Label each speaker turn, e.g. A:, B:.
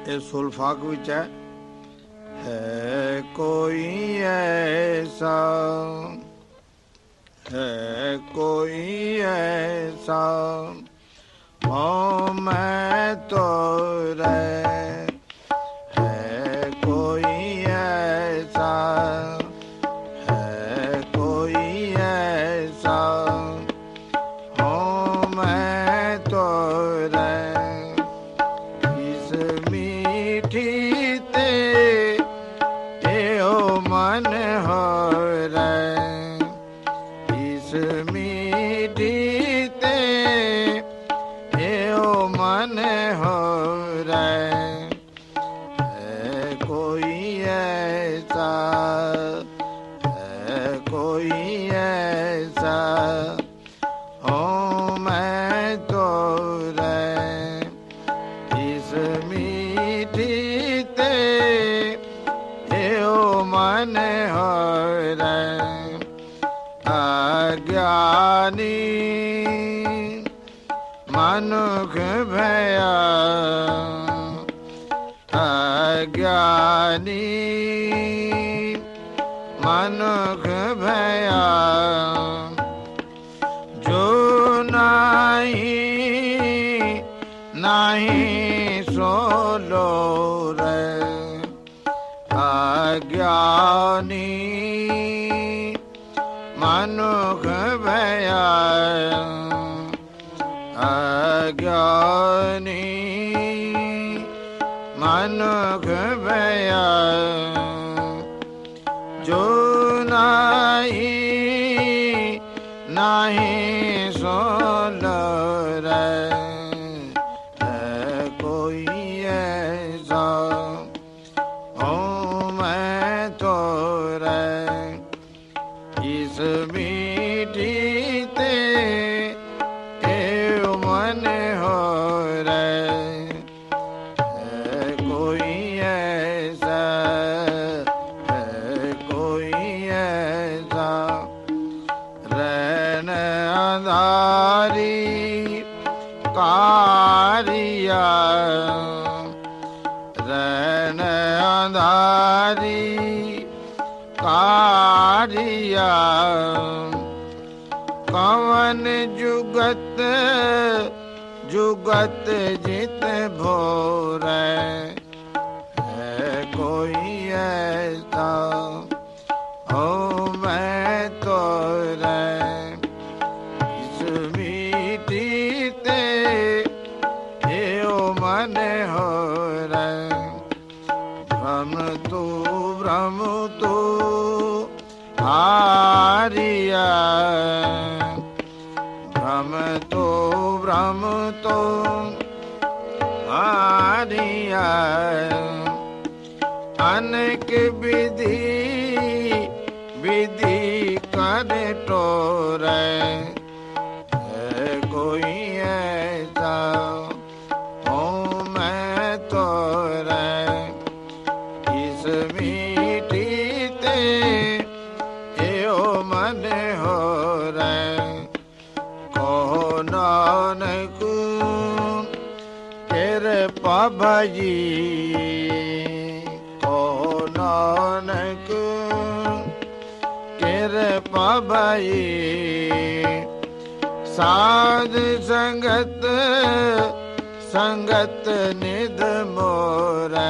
A: ਇਹ ਸੁਲਫਾਕ ਵਿੱਚ ਹੈ ਕੋਈ ਐਸਾ, ਹੈ ਕੋਈ ਐਸਾ ਹੋ ਮੈਂ ਤੋਰੇ, ਹੈ ਕੋਈ ਐਸਾ, ਹੈ ਕੋਈ ਐਸਾ ਹੋ ਮੈਂ ਤੋਰੇ। ਇਸ ਮੀਠੀ ਤੇ ਇਹੋ ਮਨ ਹੋ ਰੇ, ਇਸ ਮੀਠੀ ਤੇ ਇਹੋ ਮਨ ਹੋ ਰੇ। ਹੈ ਕੋਈ ਐਸਾ, ਹੈ ਕੋਈ ਐਸਾ ਹੋ ਮੈਂ ਤੋਰੇ। ਇਸ ਮੀਠੀ ਤੇ ਇਹੋ ਮਨ ਹੋ ਰੇ। ਅਗਿਆਨੀ ਮਨੁੱਖ ਭਇਆ, ਅਗਿਆਨੀ ਮਨੁੱਖ ਭਇਆ ਜੋ ਨਾਹੀ ਨਾਹੀ ਸੋ ਲੋਰੇ। ਅਗਿਆਨੀ ਮਨੁੱਖ ਭਇਆ, ਅਗਿਆਨੀ ਮਨੁੱਖ ਭਇਆ ਜੋ ਨਾਹੀ ਨਾਹੀ ਸੋ ਲੋਰੇ। ਹੈ ਕੋਈ ਐਸਾ ਹੋ ਮੈਂ ਤੋਰੇ। ਇਸ ਮੀਠੀ ਤੇ ਇਹੋ ਮਨ ਹੋ ਰੇ। ਹੈ ਕੋਈ ਐਸਾ, ਹੈ ਕੋਈ ਐਸਾ ਰਹਿਣ ਅੰਧਾਰੀ ਕਾਰਿਆ, ਰਹਿਣ ਅੰਧਾਰੀ ਕਾਰਿਆ ਕਵਨ ਜੁਗਤ ਜੁਗਤ ਜਿਤ ਭੋਰੇ। ਹੈ ਕੋਈ ਐਸਾ ਹੋ ਮੈਂ ਤੋਰੇ। ਇਸ ਮੀਠੀ ਤੇ ਇਹੋ ਮਨ ਹੋ ਰੇ। ਭ੍ਰਮ ਤੂੰ ਹਾਰਿਆ, ਭ੍ਰਮ ਤੂੰ ਹਾਰਿਆ ਅਨੇਕ ਵਿਧੀ ਵਿਧੀ ਕਰ ਟੋਰੇ। ਹੈ ਕੋਈ ਐਸਾ ਹੋ ਮੈਂ ਤੋਰੇ। ਇਸ ਮੀਠੀ ਤੇ ਇਹੋ ਮਨ ਹੋ ਰੇ। ਕਹੋ ਨਾਨਕ ਕਿਰਪਾ ਭਜੀ, ਕਹੋ ਨਾਨਕ ਕਿਰਪਾ ਭਜੀ। ਸਾਧ ਸੰਗਤ ਸੰਗਤ ਨਿਧ ਮੋਰੇ।